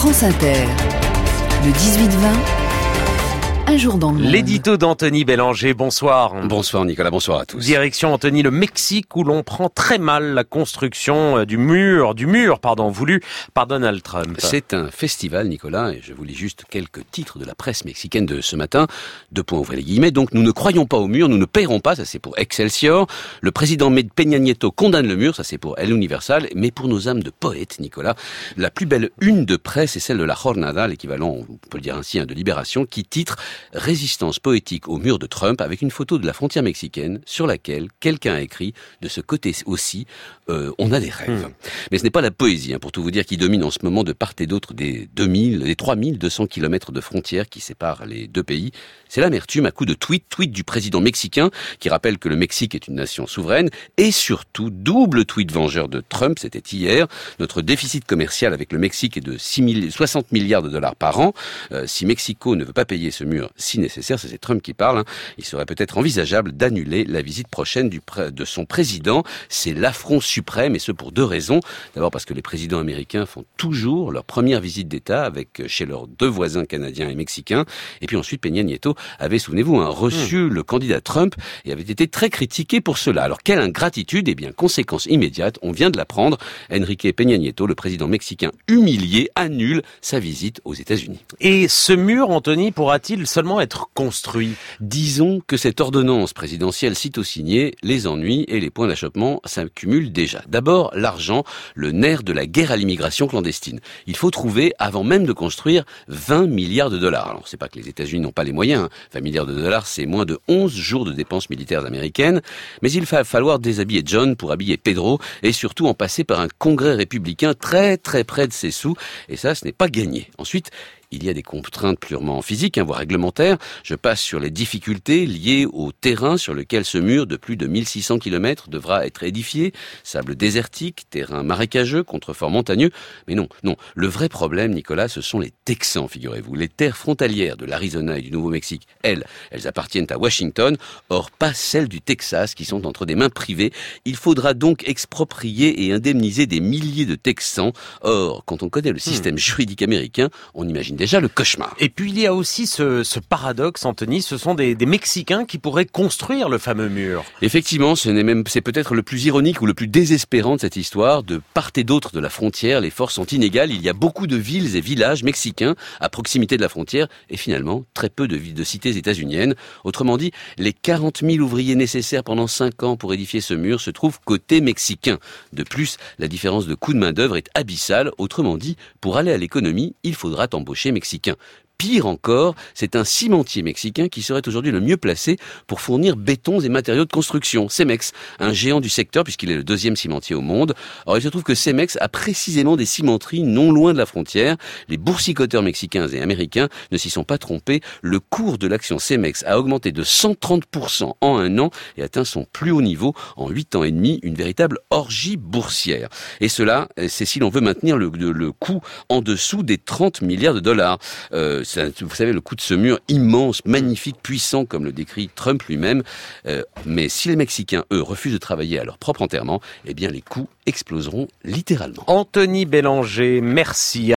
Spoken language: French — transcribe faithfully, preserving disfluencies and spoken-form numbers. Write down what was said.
France Inter, le dix-huit vingt, un jour dans le monde. L'édito d'Anthony Bélanger, bonsoir. Bonsoir Nicolas, bonsoir à tous. Direction Anthony, le Mexique, où l'on prend très mal la construction du mur, du mur, pardon, voulu par Donald Trump. C'est un festival, Nicolas, et je vous lis juste quelques titres de la presse mexicaine de ce matin. Deux points, ouvrez les guillemets. Donc, nous ne croyons pas au mur, nous ne paierons pas, ça c'est pour Excelsior. Le président Peña Nieto condamne le mur, ça c'est pour El Universal. Mais pour nos âmes de poètes, Nicolas, la plus belle une de presse est celle de la Jornada, l'équivalent, on peut le dire ainsi, hein, de Libération, qui titre « Résistance poétique au mur de Trump » avec une photo de la frontière mexicaine sur laquelle quelqu'un a écrit « De ce côté aussi, euh, on a des rêves mmh. ». Mais ce n'est pas la poésie, hein, pour tout vous dire, qui domine en ce moment de part et d'autre des deux mille, des trois mille deux cents kilomètres de frontières qui séparent les deux pays. C'est l'amertume à coup de tweet, tweet du président mexicain qui rappelle que le Mexique est une nation souveraine et surtout, double tweet vengeur de Trump, c'était hier, notre déficit commercial avec le Mexique est de soixante milliards de dollars par an. Euh, si Mexico ne veut pas payer ce mur si nécessaire, c'est Trump qui parle, hein, il serait peut-être envisageable d'annuler la visite prochaine du pré- de son président. C'est l'affront suprême et ce pour deux raisons. D'abord parce que les présidents américains font toujours leur première visite d'État avec chez leurs deux voisins canadiens et mexicains. Et puis ensuite, Peña Nieto avait, souvenez-vous, hein, reçu mmh. le candidat Trump et avait été très critiqué pour cela. Alors quelle ingratitude? Eh bien, conséquence immédiate, on vient de l'apprendre, Enrique Peña Nieto, le président mexicain humilié, annule sa visite aux États-Unis. Et ce mur, Anthony, pourra-t-il seulement être construit? Disons que cette ordonnance présidentielle sitôt signée, les ennuis et les points d'achoppement s'accumulent déjà. D'abord, l'argent, le nerf de la guerre à l'immigration clandestine. Il faut trouver, avant même de construire, vingt milliards de dollars. Alors, c'est pas que les États-Unis n'ont pas les moyens, hein. vingt milliards de dollars, c'est moins de onze jours de dépenses militaires américaines. Mais il va falloir déshabiller John pour habiller Pedro et surtout en passer par un congrès républicain très très près de ses sous. Et ça, ce n'est pas gagné. Ensuite, il y a des contraintes purement physiques, hein, voire réglementaires. Je passe sur les difficultés liées au terrain sur lequel ce mur de plus de mille six cents kilomètres devra être édifié. Sable désertique, terrain marécageux, contreforts montagneux. Mais non, non. Le vrai problème, Nicolas, ce sont les Texans, figurez-vous. Les terres frontalières de l'Arizona et du Nouveau-Mexique, elles, elles appartiennent à Washington. Or, pas celles du Texas, qui sont entre des mains privées. Il faudra donc exproprier et indemniser des milliers de Texans. Or, quand on connaît le système hmm. juridique américain, on imagine déjà le cauchemar. Et puis il y a aussi ce, ce paradoxe, Anthony, ce sont des, des Mexicains qui pourraient construire le fameux mur. Effectivement, ce n'est même, c'est peut-être le plus ironique ou le plus désespérant de cette histoire. De part et d'autre de la frontière, les forces sont inégales. Il y a beaucoup de villes et villages mexicains à proximité de la frontière et finalement très peu de, de cités états-uniennes. Autrement dit, les quarante mille ouvriers nécessaires pendant cinq ans pour édifier ce mur se trouvent côté mexicain. De plus, la différence de coût de main-d'œuvre est abyssale. Autrement dit, pour aller à l'économie, il faudra embaucher mexicain. Pire encore, c'est un cimentier mexicain qui serait aujourd'hui le mieux placé pour fournir bétons et matériaux de construction. Cemex, un géant du secteur puisqu'il est le deuxième cimentier au monde. Or, il se trouve que Cemex a précisément des cimenteries non loin de la frontière. Les boursicoteurs mexicains et américains ne s'y sont pas trompés. Le cours de l'action Cemex a augmenté de cent trente pour cent en un an et atteint son plus haut niveau en huit ans et demi, une véritable orgie boursière. Et cela, c'est si l'on veut maintenir le, le, le coût en dessous des trente milliards de dollars. Euh, Vous savez, le coût de ce mur immense, magnifique, puissant, comme le décrit Trump lui-même. Euh, mais si les Mexicains, eux, refusent de travailler à leur propre enterrement, eh bien les coûts exploseront littéralement. Anthony Bélanger, merci.